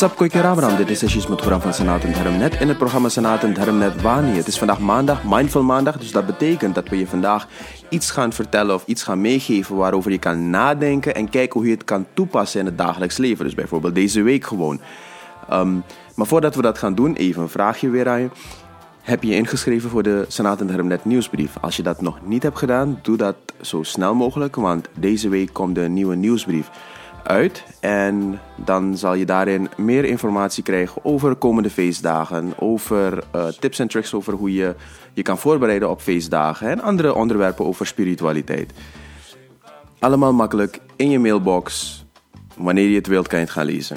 Sap Koike Ramram, dit is sessies met Goran van Senaat en Dharmnet in het programma Senaat en Dharmnet Wani. Het is vandaag maandag, Mindful Maandag, dus dat betekent dat we je vandaag iets gaan vertellen of iets gaan meegeven waarover je kan nadenken en kijken hoe je het kan toepassen in het dagelijks leven. Dus bijvoorbeeld deze week gewoon. Maar voordat we dat gaan doen, even een vraagje weer aan je. Heb je je ingeschreven voor de Senaat en Dharmnet nieuwsbrief? Als je dat nog niet hebt gedaan, doe dat zo snel mogelijk, want deze week komt de nieuwe nieuwsbrief uit en dan zal je daarin meer informatie krijgen over komende feestdagen, over tips en tricks over hoe je je kan voorbereiden op feestdagen en andere onderwerpen over spiritualiteit. Allemaal makkelijk in je mailbox. Wanneer je het wilt, kan je het gaan lezen.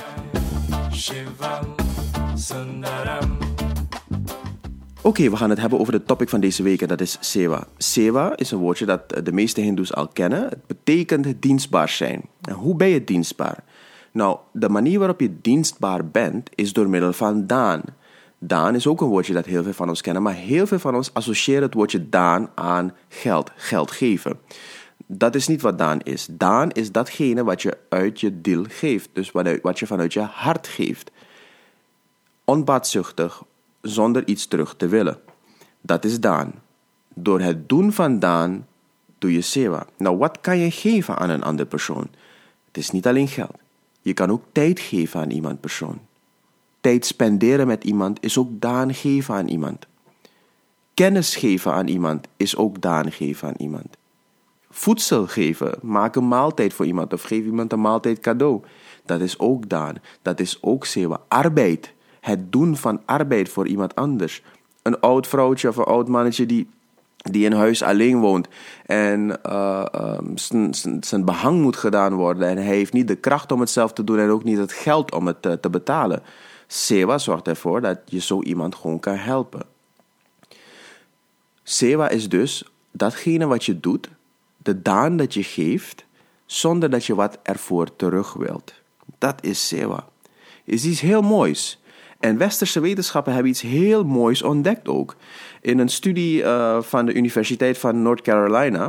Oké, we gaan het hebben over de topic van deze week en dat is sewa. Sewa is een woordje dat de meeste hindoes al kennen. Het betekent dienstbaar zijn. En hoe ben je dienstbaar? Nou, de manier waarop je dienstbaar bent is door middel van daan. Daan is ook een woordje dat heel veel van ons kennen, maar heel veel van ons associëren het woordje daan aan geld, geld geven. Dat is niet wat daan is. Daan is datgene wat je uit je dil geeft, dus wat je vanuit je hart geeft. Onbaatzuchtig, zonder iets terug te willen. Dat is daan. Door het doen van daan doe je sewa. Nou, wat kan je geven aan een andere persoon? Het is niet alleen geld. Je kan ook tijd geven aan iemand persoon. Tijd spenderen met iemand is ook daan geven aan iemand. Kennis geven aan iemand is ook daan geven aan iemand. Voedsel geven, maak een maaltijd voor iemand of geef iemand een maaltijd cadeau. Dat is ook daan. Dat is ook sewa. Arbeid. Het doen van arbeid voor iemand anders. Een oud vrouwtje of een oud mannetje die in huis alleen woont en zijn behang moet gedaan worden en hij heeft niet de kracht om het zelf te doen en ook niet het geld om het te betalen. Sewa zorgt ervoor dat je zo iemand gewoon kan helpen. Sewa is dus datgene wat je doet, de daan dat je geeft, zonder dat je wat ervoor terug wilt. Dat is sewa. Is iets heel moois. En westerse wetenschappen hebben iets heel moois ontdekt ook. In een studie van de Universiteit van North Carolina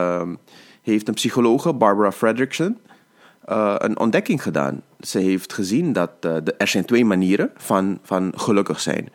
heeft een psychologe, Barbara Fredrickson, een ontdekking gedaan. Ze heeft gezien dat er zijn twee manieren van gelukkig zijn.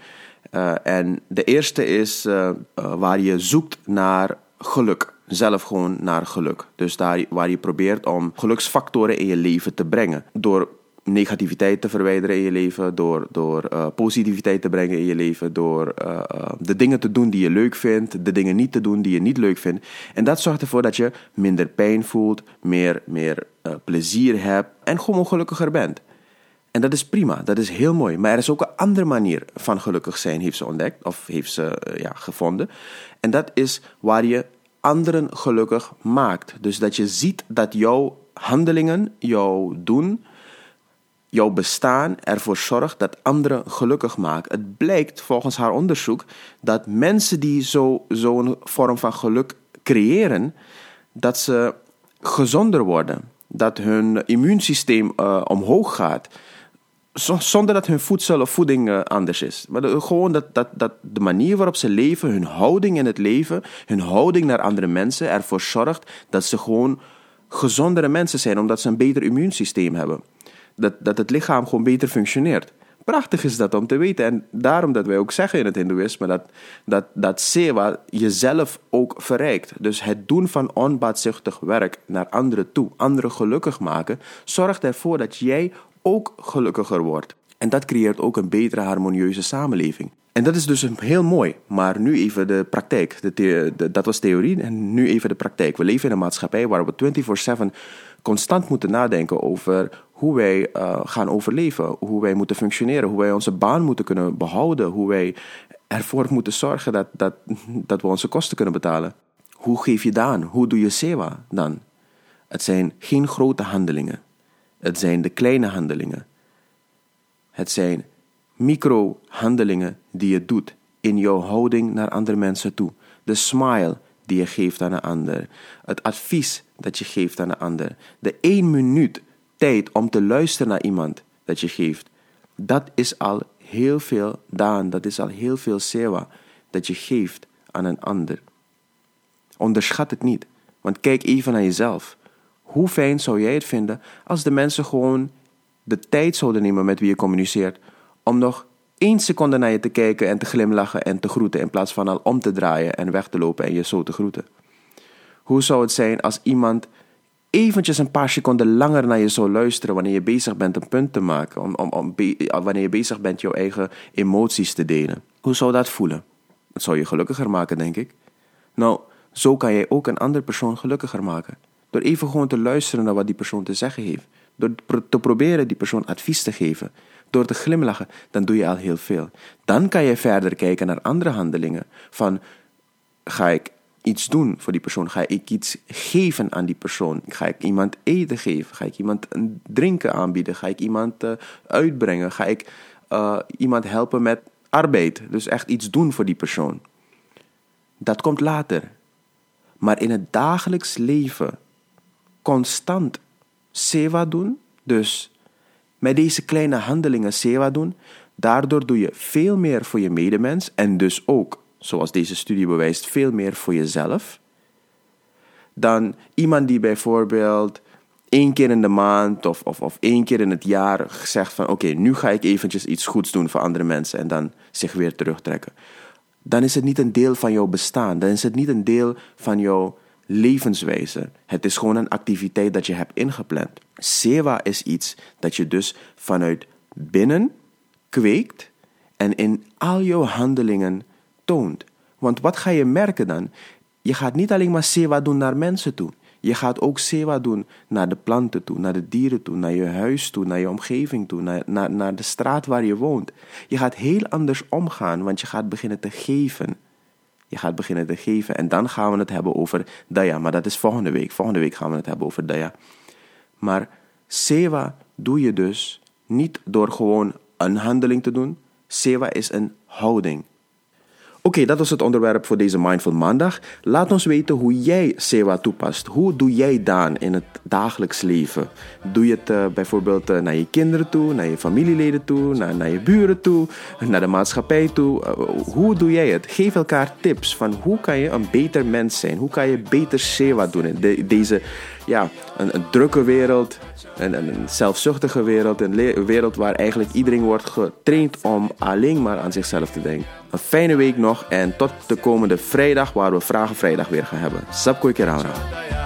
En de eerste is waar je zoekt naar geluk. Zelf gewoon naar geluk. Dus daar waar je probeert om geluksfactoren in je leven te brengen. Door negativiteit te verwijderen in je leven, door positiviteit te brengen in je leven, door de dingen te doen die je leuk vindt, de dingen niet te doen die je niet leuk vindt. En dat zorgt ervoor dat je minder pijn voelt, meer plezier hebt en gewoon gelukkiger bent. En dat is prima, dat is heel mooi. Maar er is ook een andere manier van gelukkig zijn, heeft ze ontdekt, of heeft ze gevonden. En dat is waar je anderen gelukkig maakt. Dus dat je ziet dat jouw handelingen, jouw doen, jouw bestaan ervoor zorgt dat anderen gelukkig maken. Het blijkt volgens haar onderzoek dat mensen die zo'n vorm van geluk creëren, dat ze gezonder worden. Dat hun immuunsysteem omhoog gaat. Zonder dat hun voedsel of voeding anders is. Maar gewoon dat de manier waarop ze leven, hun houding in het leven, hun houding naar andere mensen ervoor zorgt dat ze gewoon gezondere mensen zijn, omdat ze een beter immuunsysteem hebben. Dat het lichaam gewoon beter functioneert. Prachtig is dat om te weten. En daarom dat wij ook zeggen in het hindoeïsme dat sewa jezelf ook verrijkt. Dus het doen van onbaatzuchtig werk naar anderen toe, anderen gelukkig maken, zorgt ervoor dat jij ook gelukkiger wordt. En dat creëert ook een betere, harmonieuze samenleving. En dat is dus heel mooi. Maar nu even de praktijk. Dat was theorie en nu even de praktijk. We leven in een maatschappij waar we 24/7 constant moeten nadenken over hoe wij gaan overleven, hoe wij moeten functioneren, hoe wij onze baan moeten kunnen behouden, hoe wij ervoor moeten zorgen dat we onze kosten kunnen betalen. Hoe geef je daan? Hoe doe je sewa dan? Het zijn geen grote handelingen. Het zijn de kleine handelingen. Het zijn micro-handelingen die je doet in jouw houding naar andere mensen toe. De smile die je geeft aan een ander. Het advies dat je geeft aan een ander. De 1 minuut tijd om te luisteren naar iemand dat je geeft. Dat is al heel veel daan. Dat is al heel veel sewa dat je geeft aan een ander. Onderschat het niet. Want kijk even naar jezelf. Hoe fijn zou jij het vinden als de mensen gewoon de tijd zouden nemen met wie je communiceert om nog 1 seconde naar je te kijken en te glimlachen en te groeten in plaats van al om te draaien en weg te lopen en je zo te groeten? Hoe zou het zijn als iemand eventjes een paar seconden langer naar je zou luisteren wanneer je bezig bent een punt te maken, wanneer je bezig bent jouw eigen emoties te delen? Hoe zou dat voelen? Dat zou je gelukkiger maken, denk ik. Nou, zo kan jij ook een andere persoon gelukkiger maken. Door even gewoon te luisteren naar wat die persoon te zeggen heeft. Door te proberen die persoon advies te geven. Door te glimlachen, dan doe je al heel veel. Dan kan je verder kijken naar andere handelingen. Van, ga ik iets doen voor die persoon? Ga ik iets geven aan die persoon? Ga ik iemand eten geven? Ga ik iemand een drinken aanbieden? Ga ik iemand uitbrengen? Ga ik iemand helpen met arbeid? Dus echt iets doen voor die persoon. Dat komt later. Maar in het dagelijks leven constant sewa doen, dus met deze kleine handelingen sewa doen, daardoor doe je veel meer voor je medemens en dus ook, zoals deze studie bewijst, veel meer voor jezelf dan iemand die bijvoorbeeld 1 keer in de maand of 1 keer in het jaar zegt van oké, nu ga ik eventjes iets goeds doen voor andere mensen en dan zich weer terugtrekken. Dan is het niet een deel van jouw bestaan. Dan is het niet een deel van jouw levenswijze. Het is gewoon een activiteit dat je hebt ingepland. Sewa is iets dat je dus vanuit binnen kweekt en in al jouw handelingen toont. Want wat ga je merken dan? Je gaat niet alleen maar sewa doen naar mensen toe. Je gaat ook sewa doen naar de planten toe, naar de dieren toe, naar je huis toe, naar je omgeving toe, naar de straat waar je woont. Je gaat heel anders omgaan, want je gaat beginnen te geven. Je gaat beginnen te geven en dan gaan we het hebben over daya, maar dat is volgende week. Volgende week gaan we het hebben over daya. Maar sewa doe je dus niet door gewoon een handeling te doen. Sewa is een houding. Oké, dat was het onderwerp voor deze Mindful Maandag. Laat ons weten hoe jij sewa toepast. Hoe doe jij daan in het dagelijks leven? Doe je het bijvoorbeeld naar je kinderen toe, naar je familieleden toe, naar je buren toe, naar de maatschappij toe? Hoe doe jij het? Geef elkaar tips van hoe kan je een beter mens zijn? Hoe kan je beter sewa doen in deze een drukke wereld, een zelfzuchtige wereld, een wereld waar eigenlijk iedereen wordt getraind om alleen maar aan zichzelf te denken. Een fijne week nog en tot de komende vrijdag waar we Vragen Vrijdag weer gaan hebben. Sapkooi Kerara.